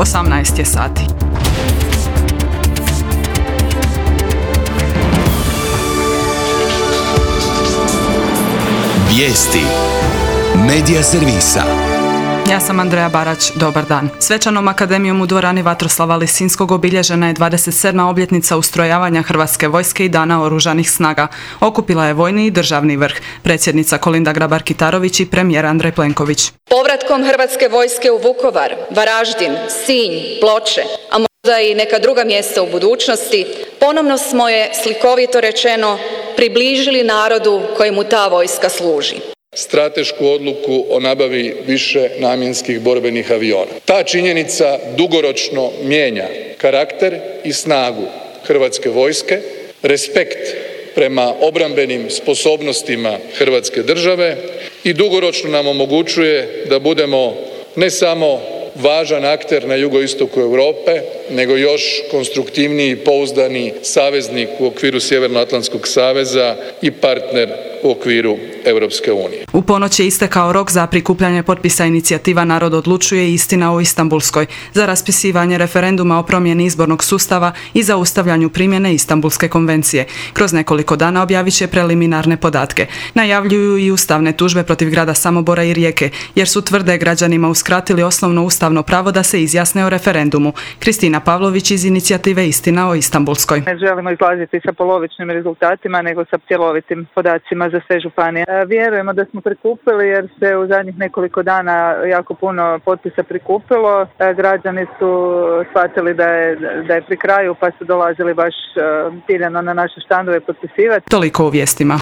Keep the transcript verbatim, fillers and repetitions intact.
osamnaest je sati. Vijesti Medija servisa. Ja sam Andreja Barać, dobar dan. Svečanom akademijom u dvorani Vatroslava Lisinskog obilježena je dvadeset sedma obljetnica ustrojavanja Hrvatske vojske i Dana oružanih snaga. Okupila je vojni i državni vrh, predsjednica Kolinda Grabar-Kitarović i premijer Andrej Plenković. Povratkom Hrvatske vojske u Vukovar, Varaždin, Sinj, Ploče, a možda i neka druga mjesta u budućnosti, ponovno smo je, slikovito rečeno, približili narodu kojemu ta vojska služi. Stratešku odluku o nabavi više namjenskih borbenih aviona. Ta činjenica dugoročno mijenja karakter i snagu Hrvatske vojske, respekt prema obrambenim sposobnostima Hrvatske države i dugoročno nam omogućuje da budemo ne samo važan akter na jugoistoku Europe, nego još konstruktivniji i pouzdani saveznik u okviru Sjevernoatlantskog saveza i partner u okviru Europske unije. U ponoć je istekao rok za prikupljanje potpisa inicijativa Narod odlučuje i istina o Istanbulskoj za raspisivanje referenduma o promjeni izbornog sustava i zaustavljanju primjene Istanbulske konvencije. Kroz nekoliko dana objavit će preliminarne podatke. Najavljuju i ustavne tužbe protiv grada Samobora i Rijeke, jer su tvrde građanima uskratili osnovno ustavno pravo da se izjasne o referendumu. Kristina Pavlović iz inicijative Istina o Istanbulskoj. Ne želimo izlaziti sa polovičnim rezultatima, nego sa cjelovitim podacima za sve županije. Vjerujemo da smo prikupili jer se u zadnjih nekoliko dana jako puno potpisa prikupilo. Građani su shvatili da je, da je pri kraju, pa su dolazili baš ciljano na naše štandove potpisivati. Toliko u vijestima.